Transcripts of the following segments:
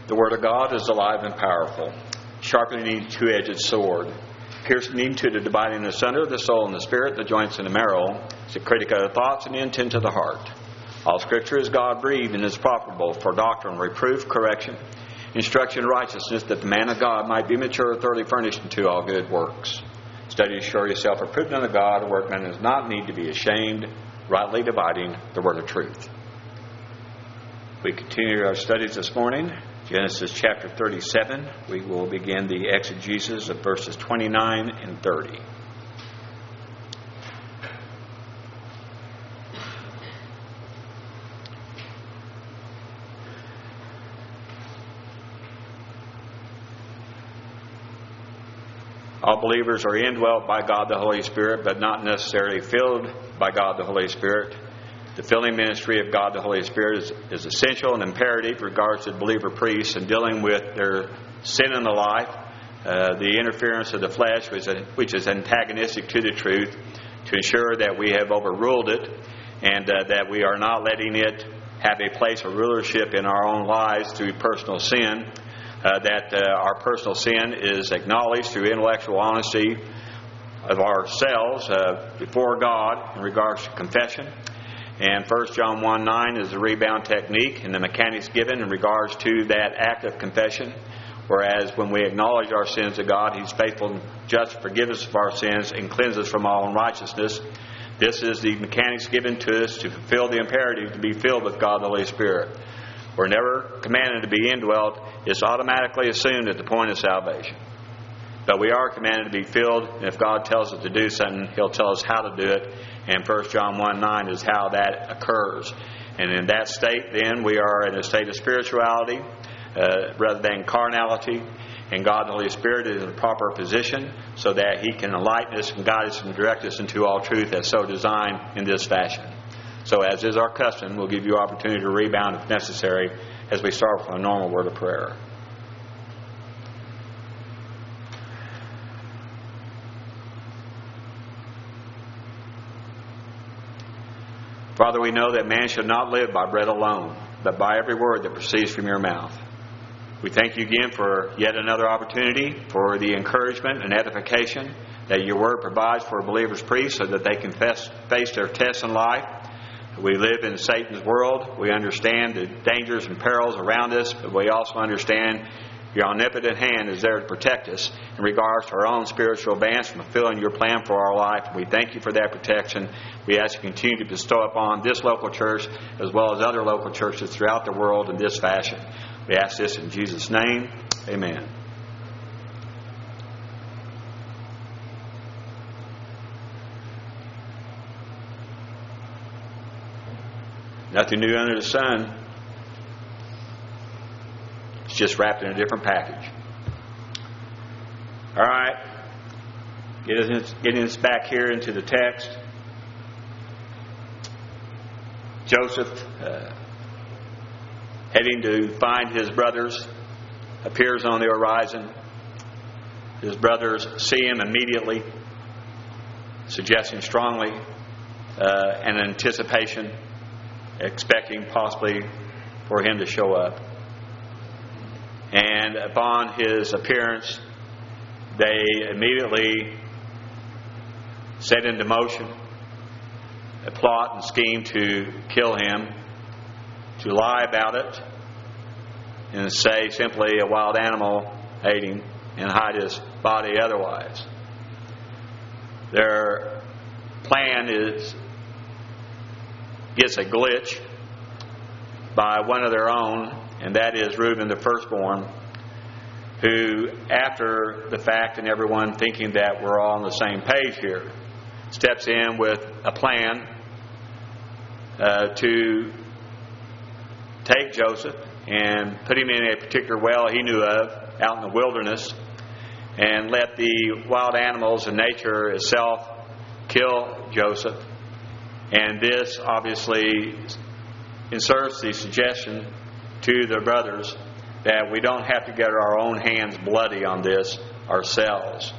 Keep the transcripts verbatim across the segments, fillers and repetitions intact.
The Word of God is alive and powerful, sharpening any two-edged sword, piercing to the dividing asunder of the soul and the spirit, the joints and the marrow, is a critic of the thoughts and the intent of the heart. All Scripture is God-breathed and is profitable for doctrine, reproof, correction, instruction in righteousness, that the man of God might be mature, thoroughly furnished unto all good works. Study to show yourself approved unto God, a workman does not need to be ashamed, rightly dividing the word of truth. We continue our studies this morning. Genesis chapter thirty-seven. We will begin the exegesis of verses twenty-nine and thirty. All believers are indwelt by God the Holy Spirit, but not necessarily filled by God the Holy Spirit. The filling ministry of God the Holy Spirit is, is essential and imperative in regards to believer priests and dealing with their sin in the life, uh, the interference of the flesh, which is, which is antagonistic to the truth, to ensure that we have overruled it and uh, that we are not letting it have a place of rulership in our own lives through personal sin, uh, that uh, our personal sin is acknowledged through intellectual honesty of ourselves uh, before God in regards to confession. And First John one nine is the rebound technique and the mechanics given in regards to that act of confession. Whereas when we acknowledge our sins to God, He's faithful and just to forgive us of our sins and cleanse us from all unrighteousness. This is the mechanics given to us to fulfill the imperative to be filled with God the Holy Spirit. We're never commanded to be indwelt. It's automatically assumed at the point of salvation. But we are commanded to be filled, and if God tells us to do something, He'll tell us how to do it. And First John one nine is how that occurs. And in that state, then, we are in a state of spirituality uh, rather than carnality. And God the Holy Spirit is in the proper position so that He can enlighten us and guide us and direct us into all truth as so designed in this fashion. So as is our custom, we'll give you opportunity to rebound if necessary as we start with a normal word of prayer. Father, we know that man should not live by bread alone, but by every word that proceeds from your mouth. We thank you again for yet another opportunity for the encouragement and edification that your word provides for a believer's priest so that they can face, face their tests in life. We live in Satan's world. We understand the dangers and perils around us, but we also understand your omnipotent hand is there to protect us in regards to our own spiritual advance and fulfilling your plan for our life. We thank you for that protection. We ask you to continue to bestow upon this local church as well as other local churches throughout the world in this fashion. We ask this in Jesus' name. Amen. Nothing new under the sun. It's just wrapped in a different package. All right. Getting us, getting us back here into the text. Joseph, uh, heading to find his brothers, appears on the horizon. His brothers see him immediately, suggesting strongly uh, an anticipation, expecting possibly for him to show up. And upon his appearance, they immediately set into motion a plot and scheme to kill him, to lie about it, and say simply a wild animal ate him and hide his body otherwise. Their plan is gets a glitch by one of their own, and that is Reuben the firstborn, who, after the fact and everyone thinking that we're all on the same page here, steps in with a plan uh, to take Joseph and put him in a particular well he knew of out in the wilderness and let the wild animals and nature itself kill Joseph. And this obviously inserts the suggestion to the brothers that we don't have to get our own hands bloody on this ourselves.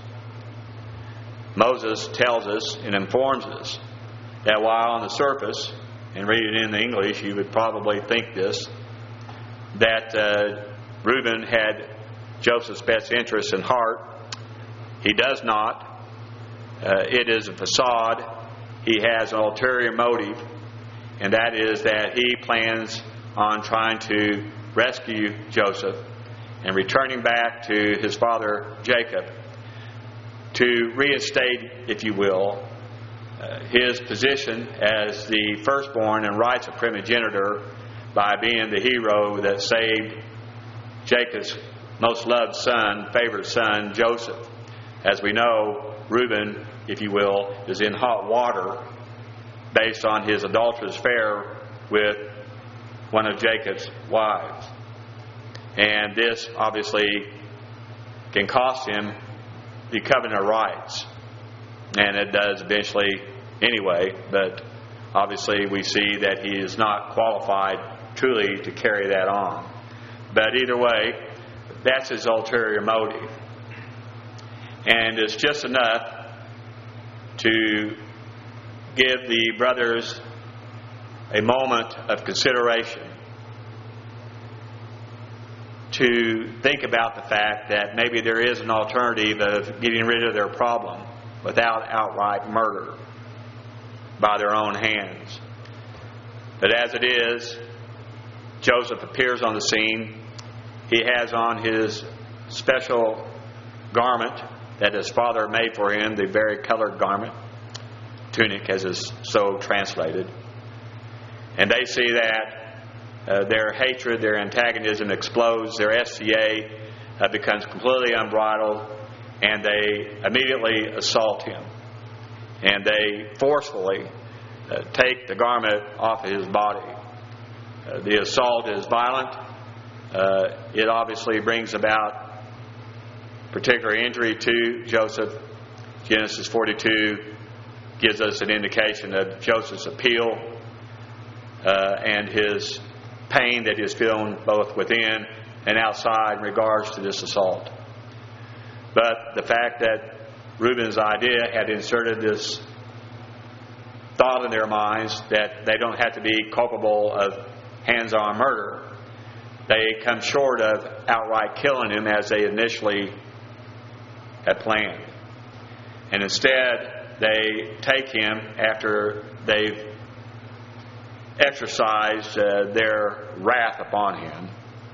Moses tells us and informs us that while on the surface, and read it in the English, you would probably think this, that uh, Reuben had Joseph's best interests in heart. He does not. Uh, it is a facade. He has an ulterior motive, and that is that he plans on trying to rescue Joseph and returning back to his father Jacob to reinstate, if you will, uh, his position as the firstborn and rights of primogeniture by being the hero that saved Jacob's most loved son, favored son, Joseph. As we know, Reuben, if you will, is in hot water based on his adulterous affair with one of Jacob's wives. And this obviously can cost him the covenant rights. And it does eventually anyway, but obviously we see that he is not qualified truly to carry that on. But either way, that's his ulterior motive. And it's just enough to give the brothers a moment of consideration to think about the fact that maybe there is an alternative of getting rid of their problem without outright murder by their own hands. But as it is, Joseph appears on the scene. He has on his special garment that his father made for him, the varicolored garment, tunic as is so translated. And they see that uh, their hatred, their antagonism explodes, their S C A uh, becomes completely unbridled, and they immediately assault him. And they forcefully uh, take the garment off of his body. Uh, the assault is violent. Uh, it obviously brings about particular injury to Joseph. Genesis forty-two gives us an indication of Joseph's appeal uh, and his pain that he is feeling both within and outside in regards to this assault. But the fact that Reuben's idea had inserted this thought in their minds that they don't have to be culpable of hands-on murder, they come short of outright killing him as they initially had planned. And instead, they take him after they've exercised uh, their wrath upon him,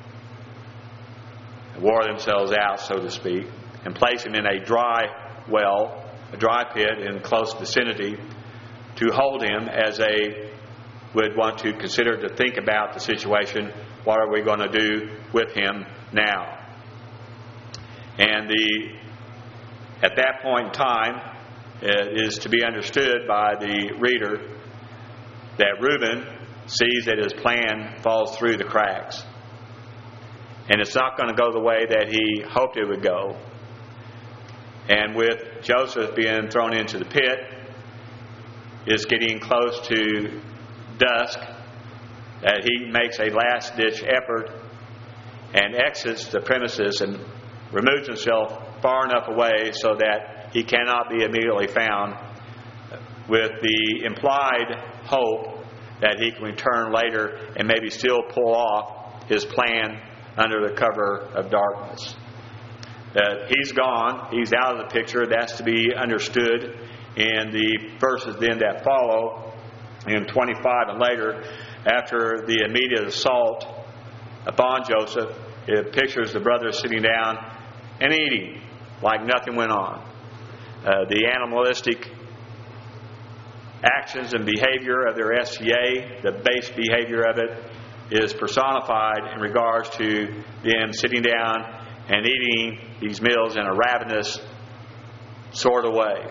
wore themselves out, so to speak, and place him in a dry well, a dry pit in close vicinity to hold him as they would want to consider to think about the situation. What are we going to do with him now? And the at that point in time, it is to be understood by the reader that Reuben sees that his plan falls through the cracks. And it's not going to go the way that he hoped it would go. And with Joseph being thrown into the pit, it's getting close to dusk, that he makes a last-ditch effort and exits the premises and removes himself far enough away so that he cannot be immediately found, with the implied hope that he can return later and maybe still pull off his plan under the cover of darkness. Uh, he's gone. He's out of the picture. That's to be understood in the verses then that follow in twenty-five and later. After the immediate assault upon Joseph, it pictures the brothers sitting down and eating like nothing went on. Uh, the animalistic actions and behavior of their S C A, the base behavior of it, is personified in regards to them sitting down and eating these meals in a ravenous sort of way,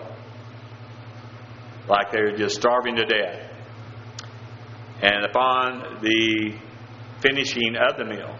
like they're just starving to death. And upon the finishing of the meal,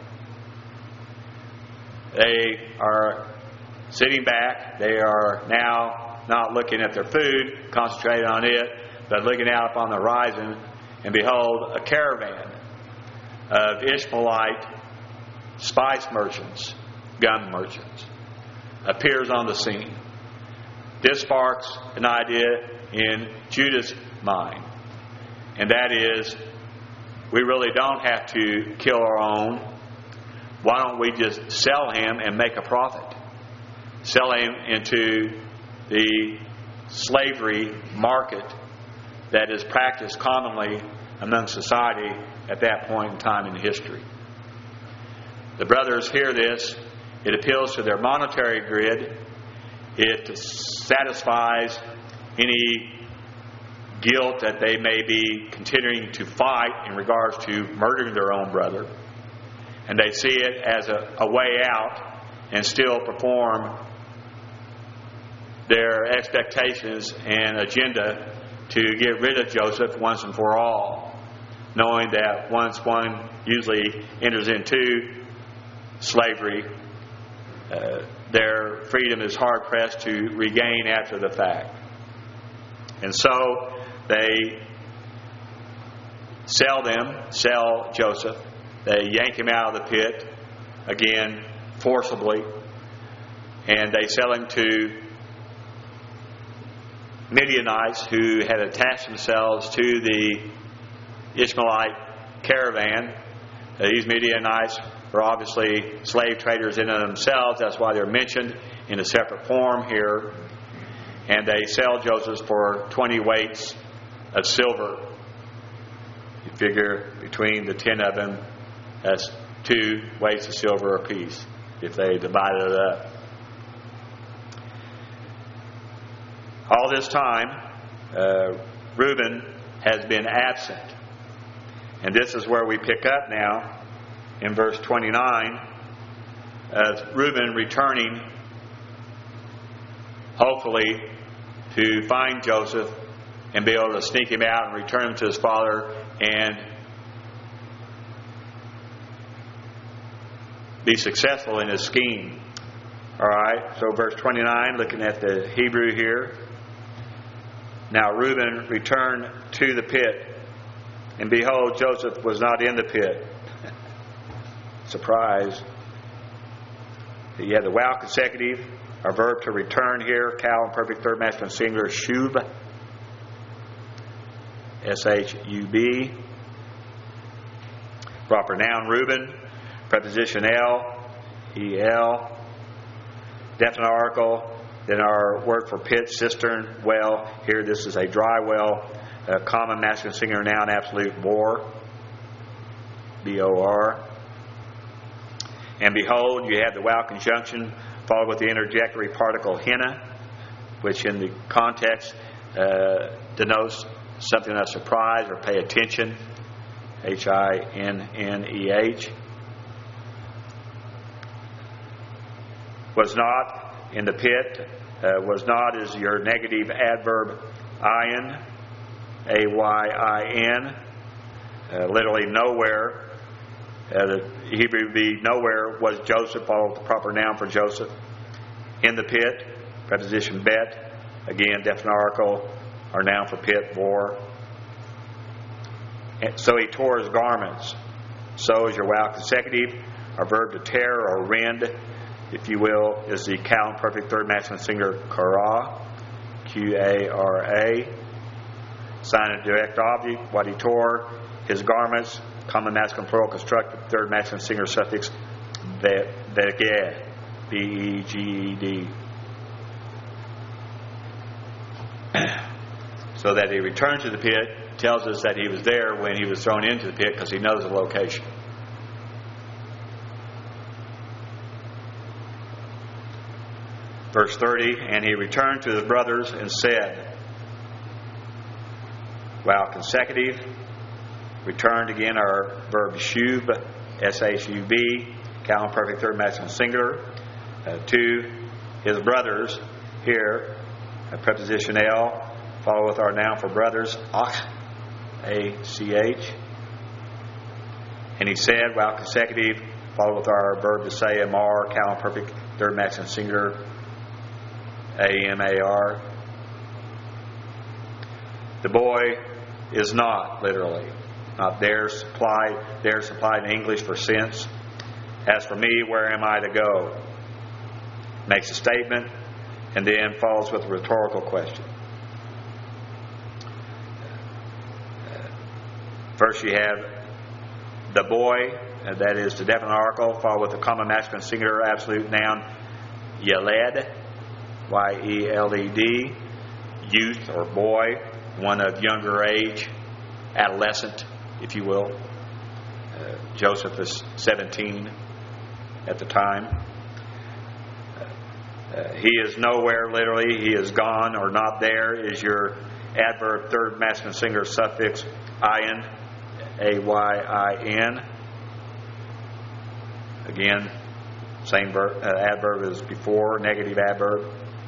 they are sitting back. They are now not looking at their food, concentrating on it, but looking out upon the horizon, and behold, a caravan of Ishmaelite spice merchants, gun merchants, appears on the scene. This sparks an idea in Judah's mind, and that is, we really don't have to kill our own. why don't we just sell him and make a profit? Sell him into the slavery market that is practiced commonly among society at that point in time in history. The brothers hear this. It appeals to their monetary grid. It satisfies any guilt that they may be continuing to fight in regards to murdering their own brother. And they see it as a, a way out and still perform their expectations and agenda to get rid of Joseph once and for all, knowing that once one usually enters into slavery, uh, their freedom is hard-pressed to regain after the fact. And so they sell them, sell Joseph. They yank him out of the pit, again, forcibly. And they sell him to Midianites who had attached themselves to the Ishmaelite caravan. Uh, these Midianites were obviously slave traders in and of themselves. That's why they're mentioned in a separate form here. And they sell Joseph for twenty weights of silver. You figure between the ten of them, that's two weights of silver apiece if they divided it up. All this time, uh, Reuben has been absent. And this is where we pick up now in verse twenty-nine, as Reuben returning, hopefully, to find Joseph and be able to sneak him out and return him to his father and be successful in his scheme. All right, so verse twenty-nine, looking at the Hebrew here. Now Reuben returned to the pit, and behold, Joseph was not in the pit. Surprise. You have the wow consecutive, our verb to return here, Cal and perfect third masculine singular, shub, S H U B. Proper noun, Reuben. Preposition L, E L. Definite article. Then our word for pit, cistern, well. Here this is a dry well. A common masculine singular noun, absolute, bor. B O R. And behold, you have the wow conjunction followed with the interjectory particle henna, which in the context uh, denotes something of surprise or pay attention. H I N N E H. Was not in the pit. Uh, was not is your negative adverb ayin, A Y I N. Uh, literally nowhere. Uh, the Hebrew would be nowhere was Joseph, followed the proper noun for Joseph. In the pit, preposition bet. Again, definite article, our noun for pit, bor. And so he tore his garments. So is your wow consecutive. Our verb to tear or rend, if you will, is the cow perfect third masculine singular kara, Q A R A. Sign of direct object, what he tore, his garments, common masculine plural constructed third masculine singular suffix beged, B E G E D. So that he returned to the pit tells us that he was there when he was thrown into the pit because he knows the location. Verse thirty, and he returned to his brothers and said, wow consecutive, returned again our verb shub, S H U B, cow perfect third masculine singular, uh, to his brothers here, a preposition L, follow with our noun for brothers, ach, A C H. And he said, wow consecutive, follow with our verb to say, amar, cow perfect third masculine singular, A M A R. The boy is not, literally, not there supplied, there supplied in English for sense. As for me, where am I to go? Makes a statement and then follows with a rhetorical question. First you have the boy, uh, that is the definite article, followed with the common masculine singular absolute noun, Yeled, Y E L E D, youth or boy, one of younger age, adolescent, if you will. Uh, Joseph is seventeen at the time. Uh, he is nowhere, literally. He is gone or not there is your adverb, third masculine singular suffix, ayin, A Y I N. Again, same verb, uh, adverb as before, negative adverb.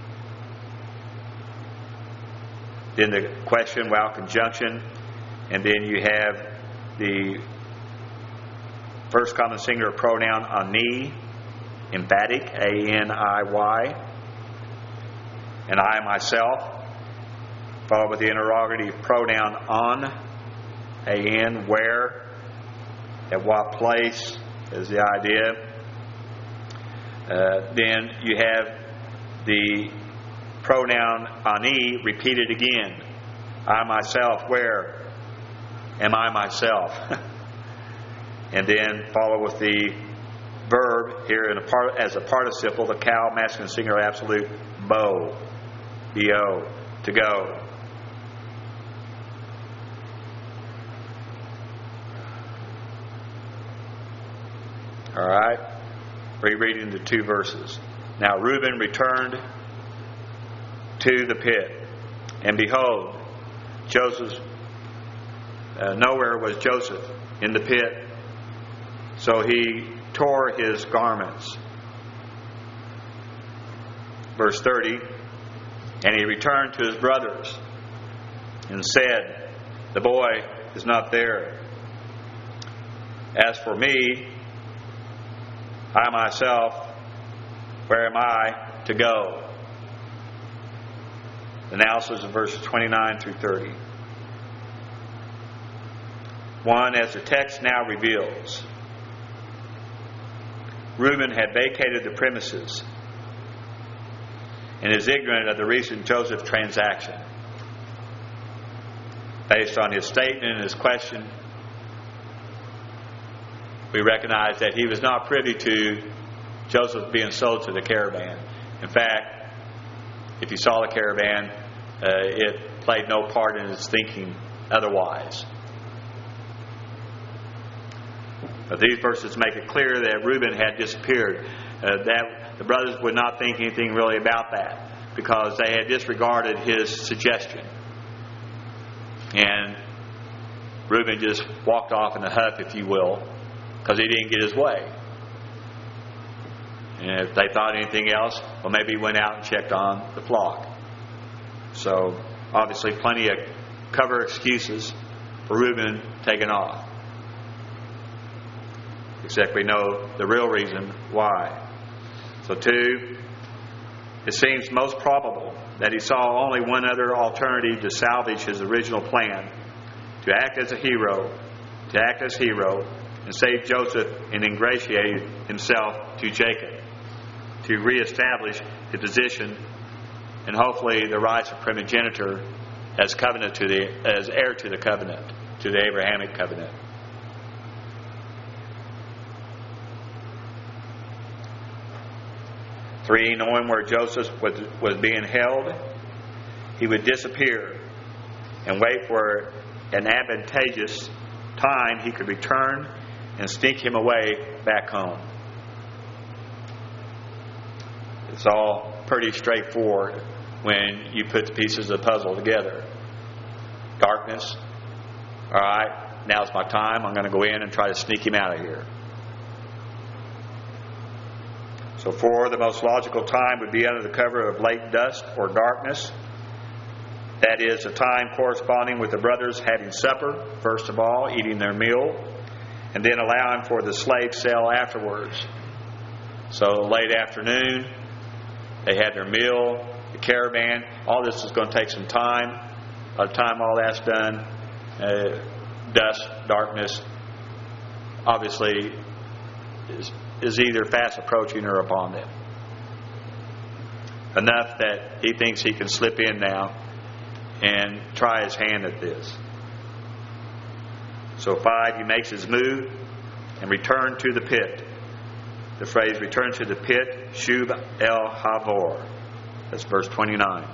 Then the question, vowel conjunction, and then you have the first common singular pronoun ani, emphatic, A N I Y, and I myself, followed with the interrogative pronoun on, A N, where, at what place is the idea. Uh, then you have the pronoun ani repeated again. I myself, where am I myself? And then follow with the verb here in a part, as a participle, the cow masculine singular absolute, bo, B O, to go. All right, rereading the two verses. Now Reuben returned to the pit, and behold, Joseph, uh, nowhere was Joseph in the pit, so he tore his garments. Verse thirty, and he returned to his brothers and said, the boy is not there. As for me, I myself, where am I to go? Analysis of verses twenty-nine through thirty. One, as the text now reveals, Reuben had vacated the premises and is ignorant of the recent Joseph transaction. Based on his statement and his question, we recognize that he was not privy to Joseph being sold to the caravan. In fact, if he saw the caravan, uh, it played no part in his thinking otherwise. But these verses make it clear that Reuben had disappeared. Uh, that the brothers would not think anything really about that because they had disregarded his suggestion. And Reuben just walked off in a huff, if you will, because he didn't get his way. And if they thought anything else, well, maybe he went out and checked on the flock. So, obviously, plenty of cover excuses for Reuben taking off. Except we know the real reason why. So, two, it seems most probable that he saw only one other alternative to salvage his original plan, to act as a hero, to act as hero, and save Joseph and ingratiate himself to Jacob, to reestablish the position and hopefully the rights of primogeniture as covenant to the as heir to the covenant, to the Abrahamic covenant. Three, knowing where Joseph was, was being held, he would disappear and wait for an advantageous time he could return and sneak him away back home. It's all pretty straightforward when you put the pieces of the puzzle together. Darkness. All right, now's my time. I'm going to go in and try to sneak him out of here. So four, the most logical time would be under the cover of late dusk or darkness. That is, a time corresponding with the brothers having supper, first of all, eating their meal, and then allowing for the slave sale afterwards. So late afternoon, they had their meal, the caravan. All this is going to take some time. By the time all that's done, uh, dusk, darkness, obviously is, is either fast approaching or upon them. Enough that he thinks he can slip in now and try his hand at this. So five, he makes his move and returned to the pit. The phrase "return to the pit," Shub el Havor. That's verse twenty-nine.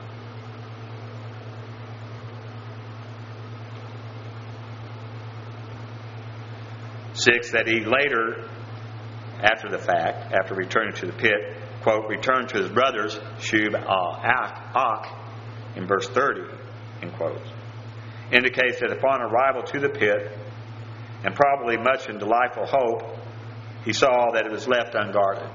Six, that he later, after the fact, after returning to the pit, quote, returned to his brothers, Shub al Ak, in verse thirty, end quote, indicates that upon arrival to the pit, and probably much in delightful hope, he saw that it was left unguarded.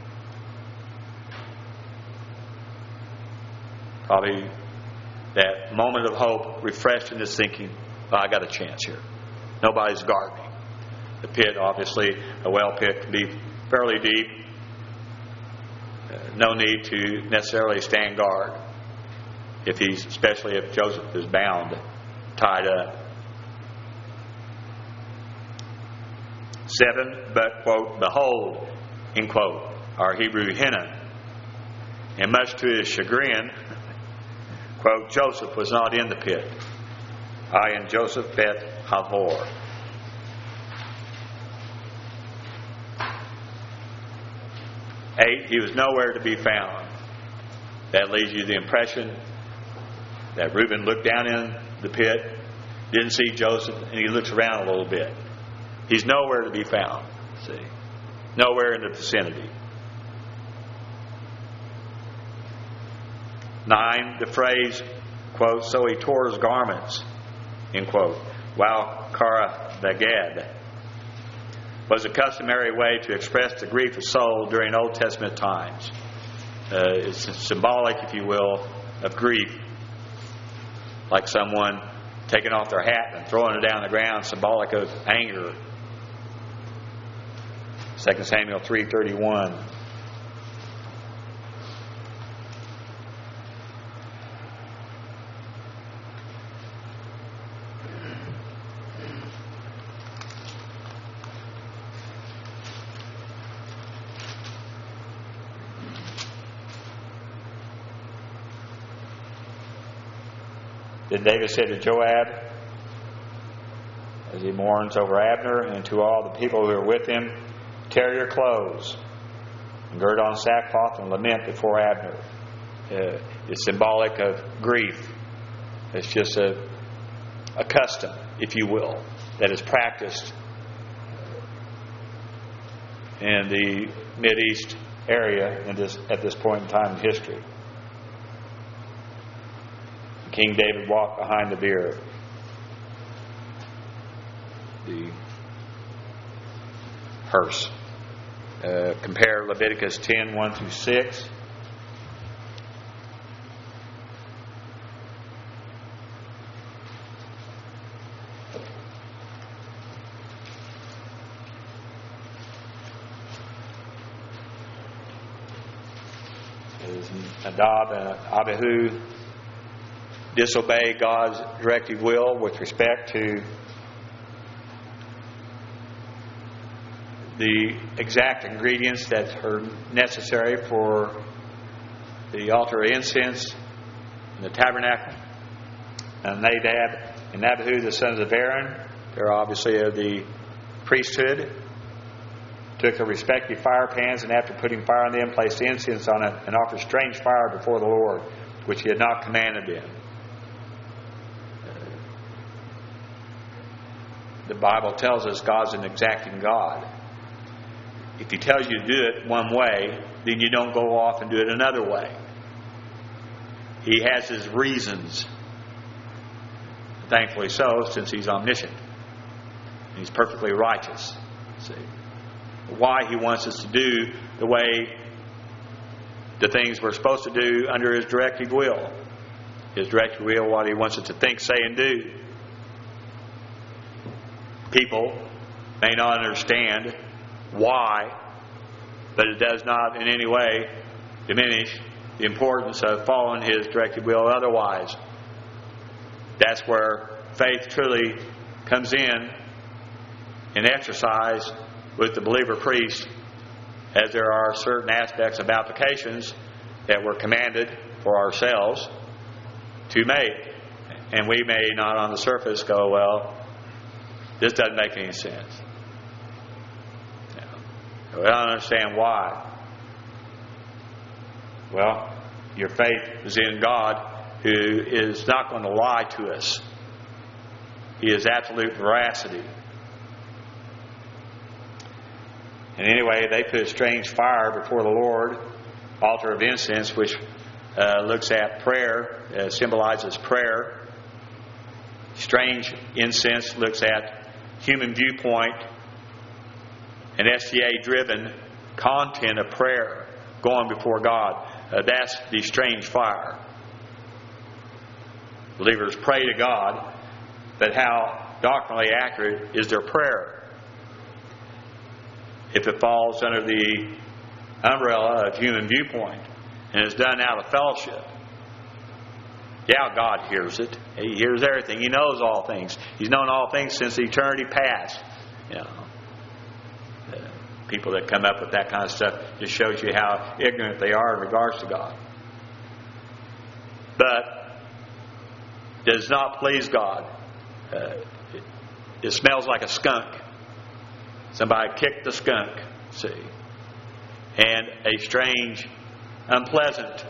Probably that moment of hope refreshed in his thinking, well, I got a chance here. Nobody's guarding me. The pit, obviously, a well pit can be fairly deep. Uh, no need to necessarily stand guard, if he's, especially if Joseph is bound, tied up. Seven, but, quote, behold, end quote, our Hebrew henna. And much to his chagrin, quote, Joseph was not in the pit. I and Joseph bet Havor. Eight, he was nowhere to be found. That leaves you the impression that Reuben looked down in the pit, didn't see Joseph, and he looks around a little bit. He's nowhere to be found. See, nowhere in the vicinity. Nine, the phrase, quote, so he tore his garments, end quote, while Kara Bagad, was a customary way to express the grief of soul during Old Testament times. Uh, it's symbolic, if you will, of grief. Like someone taking off their hat and throwing it down the ground, symbolic of anger. Second Samuel three thirty-one. Then David said to Joab, as he mourns over Abner, and to all the people who are with him, tear your clothes and gird on sackcloth and lament before Abner. Uh, it's symbolic of grief. It's just a, a custom, if you will, that is practiced in the Mideast area in this, at this point in time in history. King David walked behind the bier. The hearse. Uh, compare Leviticus ten, one through six. As Nadab and Abihu disobey God's directive will with respect to the exact ingredients that are necessary for the altar of incense in the tabernacle. And Nadab and Abihu, the sons of Aaron, they're obviously of the priesthood, took their respective fire pans, and after putting fire on them, placed incense on it and offered strange fire before the Lord, which he had not commanded them. The Bible tells us God's an exacting God. If He tells you to do it one way, then you don't go off and do it another way. He has His reasons. Thankfully so, since He's omniscient. He's perfectly righteous. See? Why He wants us to do the way the things we're supposed to do under His directive will. His directive will, what He wants us to think, say, and do. People may not understand why, but it does not in any way diminish the importance of following His directive will otherwise. That's where faith truly comes in and exercise with the believer priest, as there are certain aspects of applications that we're commanded for ourselves to make. And we may not on the surface go, well, this doesn't make any sense. I don't understand why. Well, your faith is in God, who is not going to lie to us. He is absolute veracity. And anyway, they put a strange fire before the Lord, altar of incense, which uh, looks at prayer, uh, symbolizes prayer. Strange incense looks at human viewpoint and S D A-driven content of prayer going before God. Uh, that's the strange fire. Believers pray to God, but how doctrinally accurate is their prayer? If it falls under the umbrella of human viewpoint and is done out of fellowship, yeah, God hears it. He hears everything. He knows all things. He's known all things since eternity past. You know, uh, people that come up with that kind of stuff just shows you how ignorant they are in regards to God. But does not please God. Uh, it, it smells like a skunk. Somebody kicked the skunk, see. And a strange, unpleasant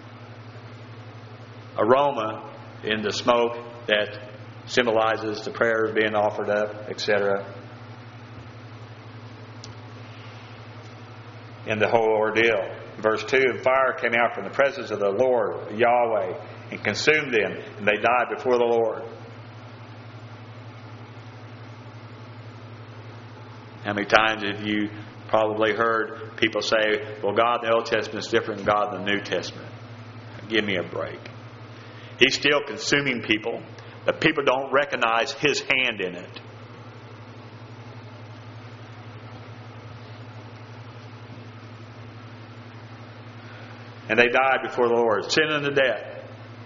aroma in the smoke that symbolizes the prayers being offered up, et cetera. In the whole ordeal. Verse two, and fire came out from the presence of the Lord, Yahweh, and consumed them, and they died before the Lord. How many times have you probably heard people say, well, God in the Old Testament is different than God in the New Testament? Give me a break. He's still consuming people, but people don't recognize His hand in it. And they died before the Lord, sin unto death.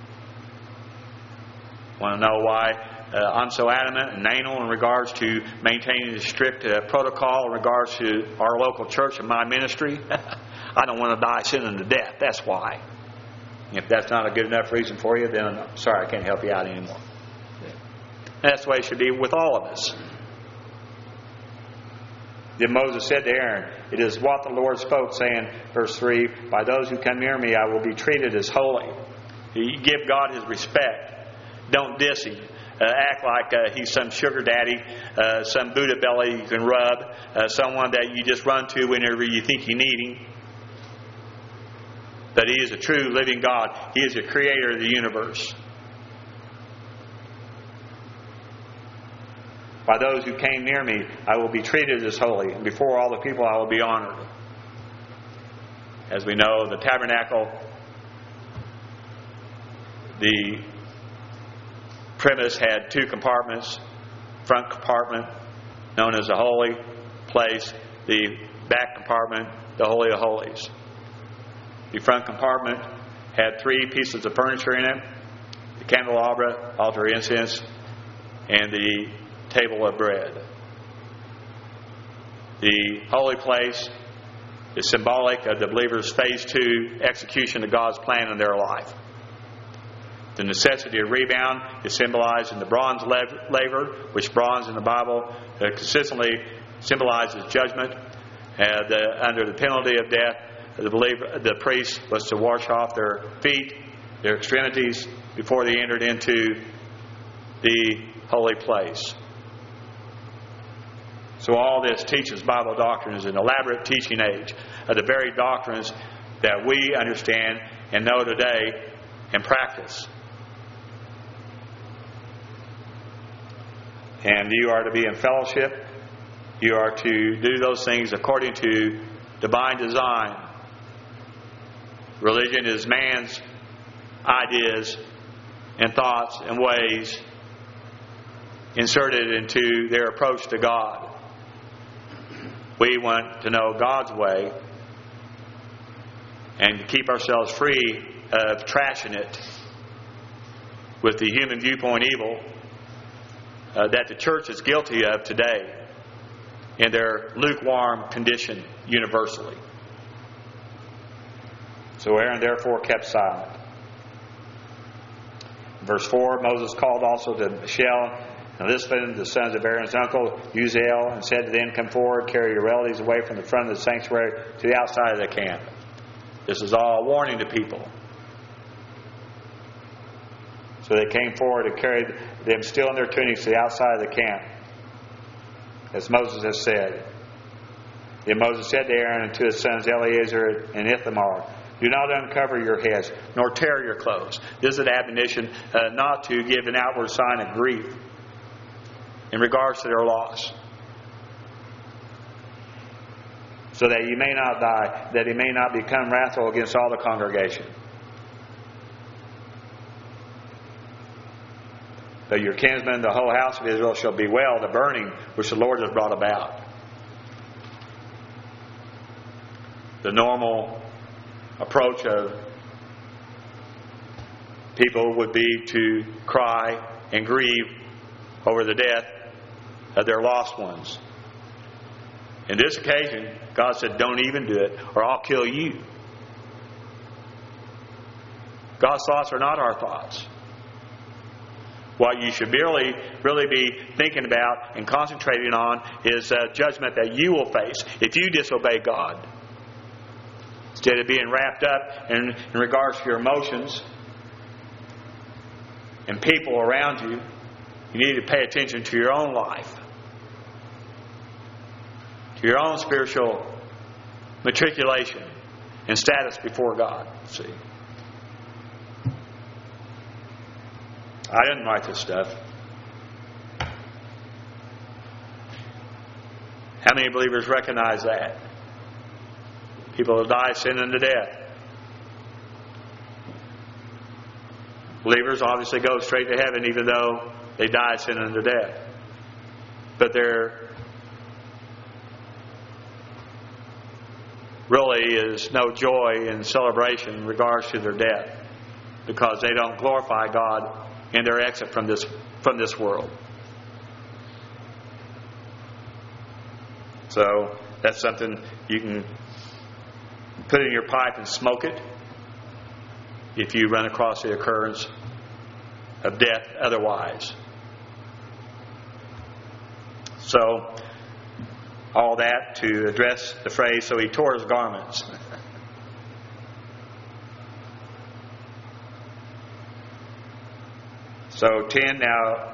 Want to know why uh, I'm so adamant and anal in regards to maintaining the strict uh, protocol in regards to our local church and my ministry? I don't want to die sin unto death. That's why. If that's not a good enough reason for you, then I'm sorry, I can't help you out anymore. That's the way it should be with all of us. Then Moses said to Aaron, it is what the Lord spoke, saying, verse three, by those who come near me I will be treated as holy. You give God His respect. Don't diss Him. Uh, act like uh, He's some sugar daddy, uh, some Buddha belly you can rub, uh, someone that you just run to whenever you think you need Him. But He is a true living God. He is the creator of the universe. By those who came near me, I will be treated as holy, and before all the people I will be honored. As we know, the tabernacle, the premise had two compartments. Front compartment, known as the holy place. The back compartment, the Holy of Holies. The front compartment had three pieces of furniture in it. The candelabra, altar of incense, and the table of bread. The holy place is symbolic of the believer's phase two execution of God's plan in their life. The necessity of rebound is symbolized in the bronze laver, which bronze in the Bible uh, consistently symbolizes judgment. Uh, the, under the penalty of death, the believer, the priest was to wash off their feet, their extremities, before they entered into the holy place. So all this teaches Bible doctrine is an elaborate teaching age of the very doctrines that we understand and know today and practice. And you are to be in fellowship. You are to do those things according to divine design. Religion is man's ideas and thoughts and ways inserted into their approach to God. We want to know God's way and to keep ourselves free of trashing it with the human viewpoint evil uh, that the church is guilty of today in their lukewarm condition universally. So Aaron therefore kept silent. Verse four, Moses called also to Michelle, And disciplined the sons of Aaron's uncle, Uzziel, and said to them, "Come forward, carry your relatives away from the front of the sanctuary to the outside of the camp." This is all a warning to people. So they came forward and carried them still in their tunics to the outside of the camp, as Moses has said. Then Moses said to Aaron and to his sons Eleazar and Ithamar, "Do not uncover your heads, nor tear your clothes." This is an admonition uh, not to give an outward sign of grief in regards to their loss, so that you may not die, that he may not become wrathful against all the congregation. But your kinsmen, the whole house of Israel, shall bewail the burning which the Lord has brought about. The normal approach of people would be to cry and grieve over the death of their lost ones. In this occasion, God said, "Don't even do it, or I'll kill you." God's thoughts are not our thoughts. What you should really, really be thinking about and concentrating on is a judgment that you will face if you disobey God. Instead of being wrapped up in, in regards to your emotions and people around you, you need to pay attention to your own life, to your own spiritual matriculation and status before God. See, I didn't write this stuff. How many believers recognize that? People will die sin unto death. Believers obviously go straight to heaven even though they die sin unto death. But there really is no joy and celebration in regards to their death, because they don't glorify God in their exit from this from this world. So that's something you can put in your pipe and smoke it if you run across the occurrence of death otherwise. So, all that to address the phrase, so he tore his garments. So, ten, now,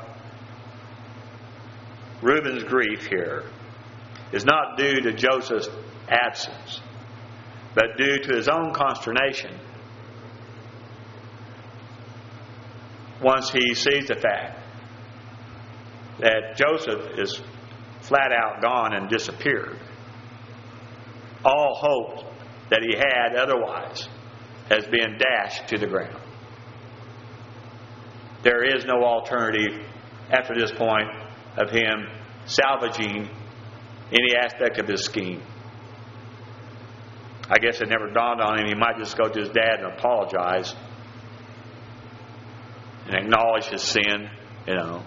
Reuben's grief here is not due to Joseph's absence, but due to his own consternation once he sees the fact that Joseph is flat out gone and disappeared. All hope that he had otherwise has been dashed to the ground. There is no alternative after this point of him salvaging any aspect of his scheme. I guess it never dawned on him he might just go to his dad and apologize and acknowledge his sin, you know.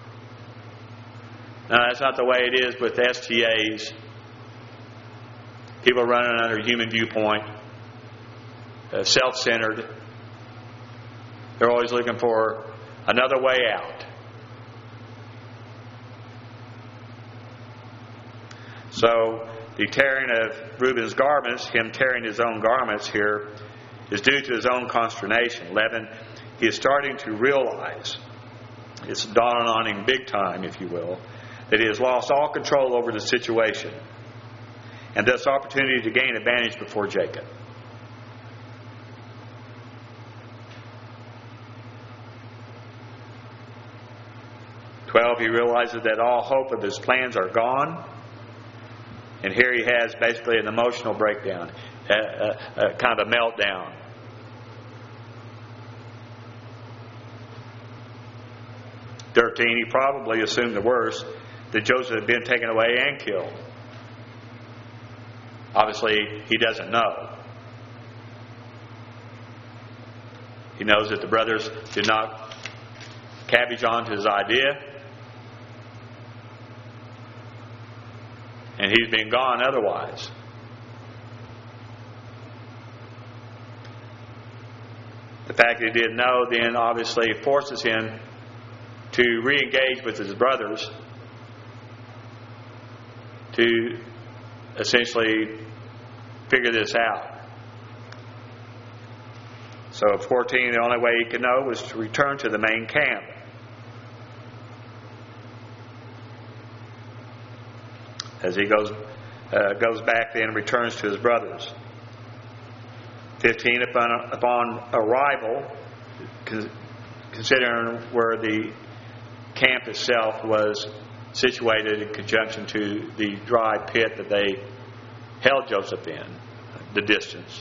Now, that's not the way it is with S T As. People running under human viewpoint, uh, self-centered. They're always looking for another way out. So, the tearing of Reuben's garments, him tearing his own garments here, is due to his own consternation. eleven, he is starting to realize, it's dawning on him big time, if you will, that he has lost all control over the situation, and thus opportunity to gain advantage before Jacob. twelve, he realizes that all hope of his plans are gone. And here he has basically an emotional breakdown, a, a, a kind of meltdown. thirteen, he probably assumed the worst, that Joseph had been taken away and killed. Obviously, he doesn't know. He knows that the brothers did not cabbage onto his idea, and he's been gone otherwise. The fact that he didn't know then obviously forces him to re-engage with his brothers to essentially figure this out. So at fourteen, the only way he could know was to return to the main camp. As he goes uh, goes back then and returns to his brothers. fifteen, upon, upon arrival, considering where the camp itself was situated in conjunction to the dry pit that they held Joseph in, the distance.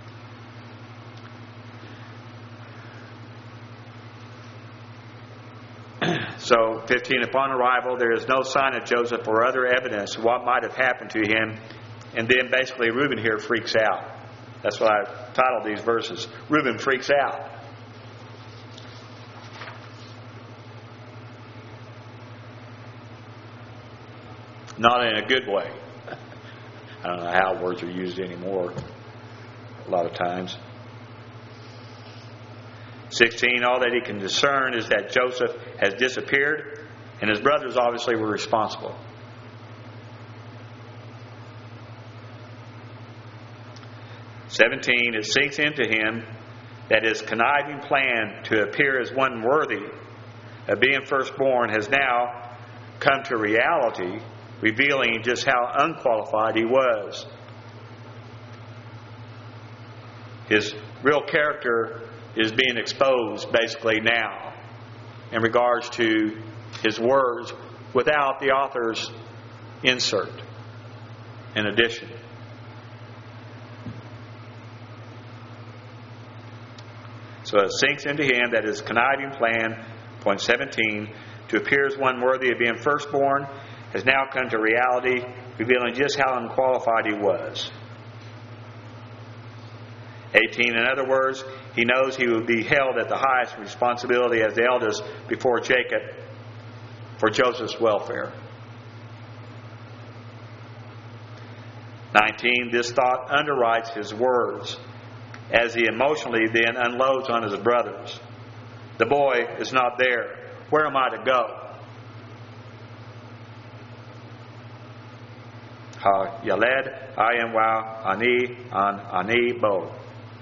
So, fifteen, upon arrival, there is no sign of Joseph or other evidence of what might have happened to him. And then basically Reuben here freaks out. That's what I titled these verses. Reuben freaks out. Not in a good way. I don't know how words are used anymore a lot of times. sixteen, all that he can discern is that Joseph has disappeared, and his brothers obviously were responsible. seventeen, it sinks into him that his conniving plan to appear as one worthy of being firstborn has now come to reality, revealing just how unqualified he was. His real character is being exposed basically now in regards to his words without the author's insert in addition. So it sinks into him that his conniving plan, point seventeen, to appear as one worthy of being firstborn has now come to reality, revealing just how unqualified he was. eighteen, in other words, he knows he will be held at the highest responsibility as the eldest before Jacob for Joseph's welfare. nineteen, this thought underwrites his words as he emotionally then unloads on his brothers. The boy is not there. Where am I to go? Ha Yaled Ayin Wa Ani An Ani Bo.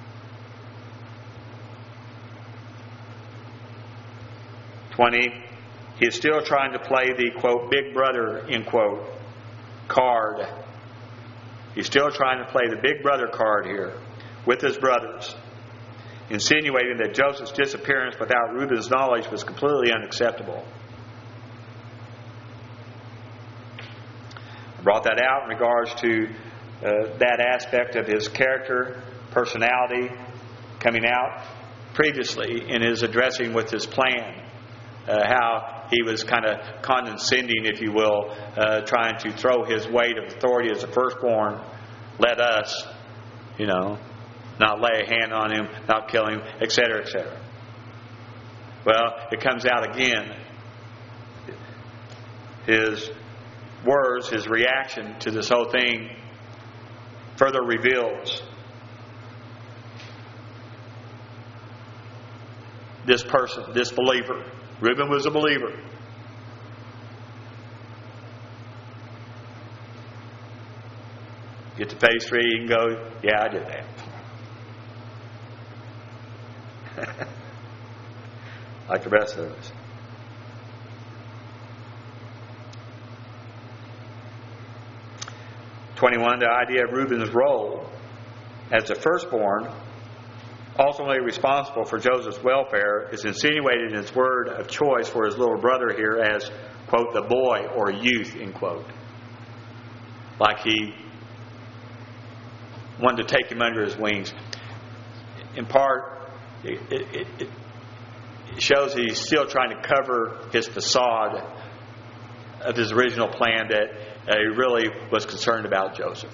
twenty, he is still trying to play the, quote, big brother, end quote, card. He's still trying to play the big brother card here with his brothers, insinuating that Joseph's disappearance without Reuben's knowledge was completely unacceptable. I brought that out in regards to uh, that aspect of his character, personality coming out previously in his addressing with his plan. Uh, how he was kind of condescending, if you will, uh, trying to throw his weight of authority as the firstborn. Let us, you know, not lay a hand on him, not kill him, et cetera, et cetera. Well, it comes out again. His words, his reaction to this whole thing further reveals this person, this believer. Reuben was a believer. Get to page three, you can go, yeah, I did that. Like the rest of us. twenty-one, the idea of Reuben's role as the firstborn, ultimately responsible for Joseph's welfare, is insinuated in his word of choice for his little brother here as, quote, the boy or youth, end quote. Like he wanted to take him under his wings. In part, it, it, it, it shows that he's still trying to cover his facade of his original plan that uh, he really was concerned about Joseph.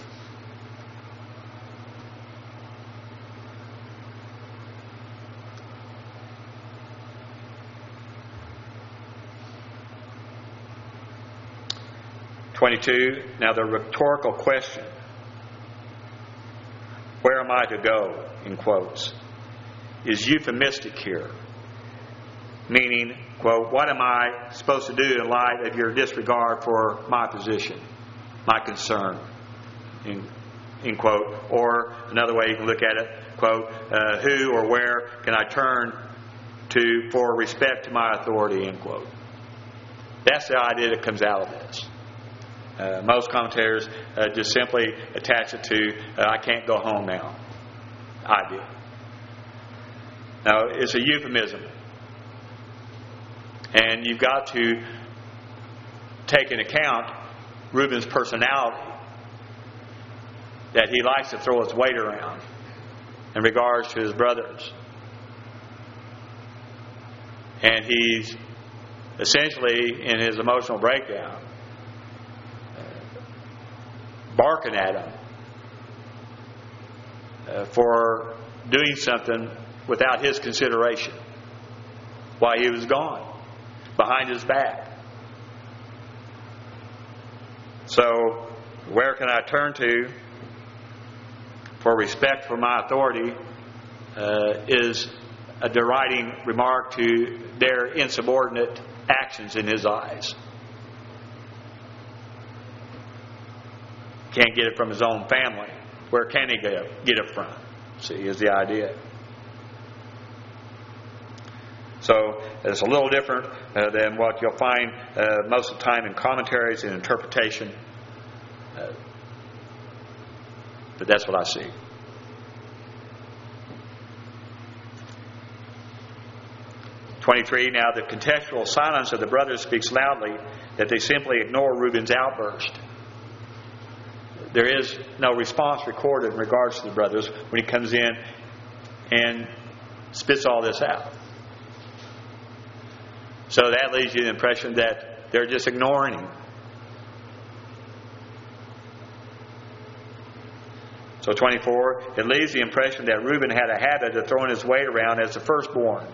twenty-two, now the rhetorical question, where am I to go, in quotes, is euphemistic here, meaning, quote, what am I supposed to do in light of your disregard for my position, my concern, end, end quote. Or another way you can look at it, quote, uh, who or where can I turn to for respect to my authority, end quote. That's the idea that comes out of this. Uh, most commentators uh, just simply attach it to uh, I can't go home now idea. Now, it's a euphemism. And you've got to take into account Reuben's personality, that he likes to throw his weight around in regards to his brothers. And he's essentially, in his emotional breakdown, barking at him uh, for doing something without his consideration while he was gone, behind his back. So, where can I turn to for respect for my authority uh, is a deriding remark to their insubordinate actions in his eyes. Can't get it from his own family. Where can he get it, get it from? See, is the idea. So it's a little different uh, than what you'll find uh, most of the time in commentaries and interpretation. Uh, but that's what I see. twenty-three, now the contextual silence of the brothers speaks loudly that they simply ignore Reuben's outburst. There is no response recorded in regards to the brothers when he comes in and spits all this out. So that leaves you the impression that they're just ignoring him. So twenty-four, it leaves the impression that Reuben had a habit of throwing his weight around as the firstborn.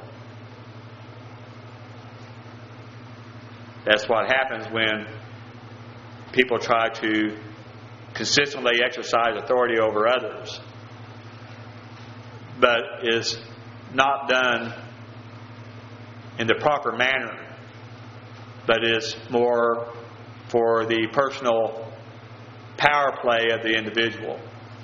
That's what happens when people try to consistently exercise authority over others, but is not done in the proper manner, but is more for the personal power play of the individual.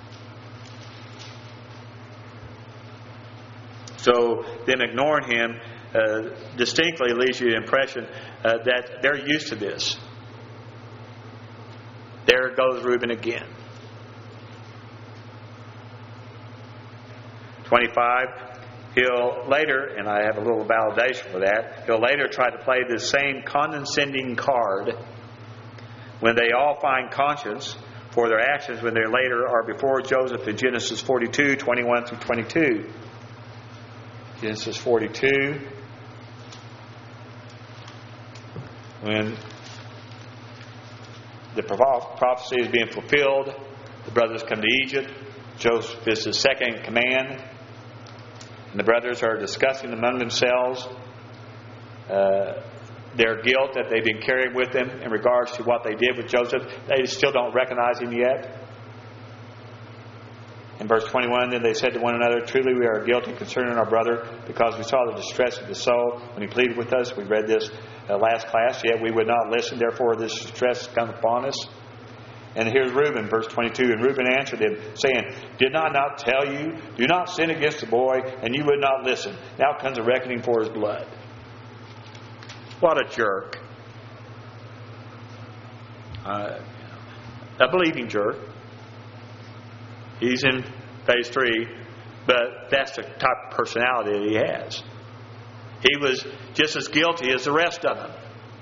So them ignoring him uh, distinctly leaves you the impression uh, that they're used to this. There goes Reuben again. twenty-five, he'll later, and I have a little validation for that, he'll later try to play this same condescending card when they all find conscience for their actions when they later are before Joseph in Genesis forty-two, twenty-one through twenty-two. Genesis forty-two, when the prophecy is being fulfilled, the brothers come to Egypt. Joseph is the second in command, and the brothers are discussing among themselves uh, their guilt that they've been carrying with them in regards to what they did with Joseph. They still don't recognize him yet. In verse twenty-one, then they said to one another, truly we are guilty concerning our brother, because we saw the distress of his soul when he pleaded with us. We read this uh, last class, yet we would not listen, therefore this distress has come upon us. And here's Reuben, verse twenty-two, and Reuben answered him, saying, did I not tell you, do not sin against the boy, and you would not listen. Now comes a reckoning for his blood. What a jerk. Uh, a believing jerk. He's in phase three, but that's the type of personality that he has. He was just as guilty as the rest of them.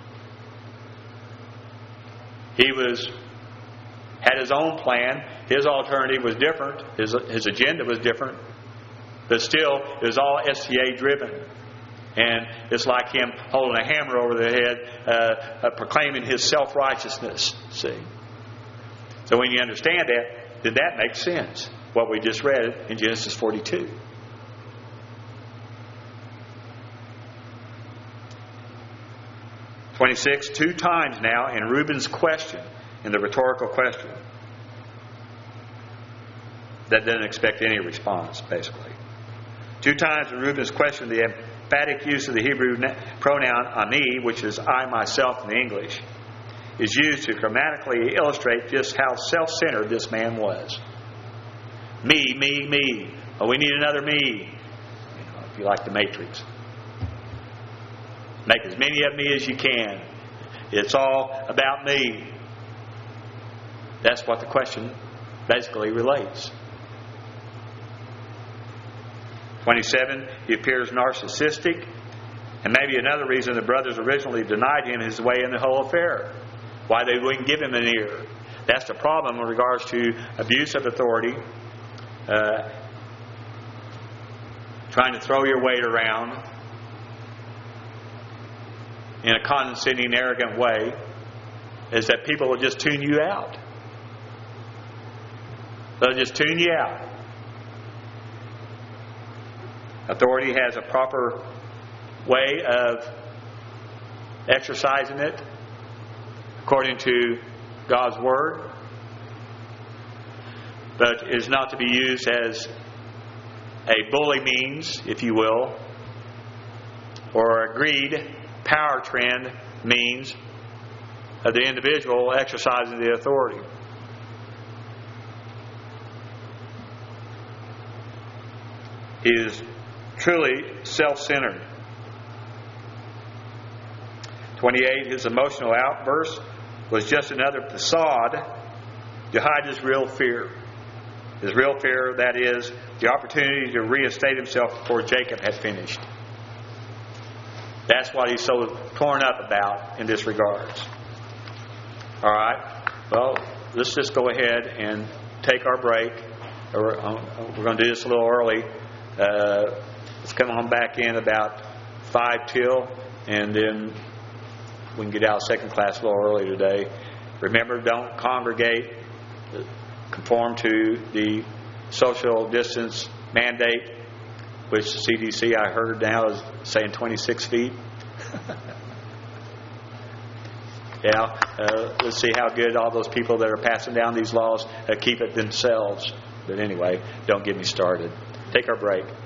He was had his own plan. His alternative was different. His, his agenda was different. But still, it was all S T A driven. And it's like him holding a hammer over the head, uh, uh, proclaiming his self-righteousness. See? So when you understand that, then that makes sense, what we just read in Genesis forty-two. twenty-six, two times now in Reuben's question, in the rhetorical question, that doesn't expect any response, basically. Two times in Reuben's question, the emphatic use of the Hebrew pronoun ani, which is I myself in the English, is used to grammatically illustrate just how self-centered this man was. Me, me, me. Oh, we need another me. You know, if you like the Matrix. Make as many of me as you can. It's all about me. That's what the question basically relates. twenty-seven, he appears narcissistic. And maybe another reason the brothers originally denied him his way in the whole affair. Why they wouldn't give him an ear. That's the problem in regards to abuse of authority. Uh, trying to throw your weight around in a condescending, arrogant way, is that people will just tune you out. They'll just tune you out. Authority has a proper way of exercising it according to God's Word, but is not to be used as a bully means, if you will, or a greed, power trend means of the individual exercising the authority. He is truly self-centered. twenty-eight, his emotional outburst was just another facade to hide his real fear. His real fear, that is, the opportunity to reinstate himself before Jacob had finished. That's what he's so torn up about in this regards. All right. Well, let's just go ahead and take our break. We're going to do this a little early. Uh, let's come on back in about five till, and then we can get out of second class a little early today. Remember, don't congregate. Conform to the social distance mandate, which the C D C, I heard now, is saying twenty-six feet. Yeah, uh, let's see how good all those people that are passing down these laws uh, keep it themselves. But anyway, don't get me started. Take our break.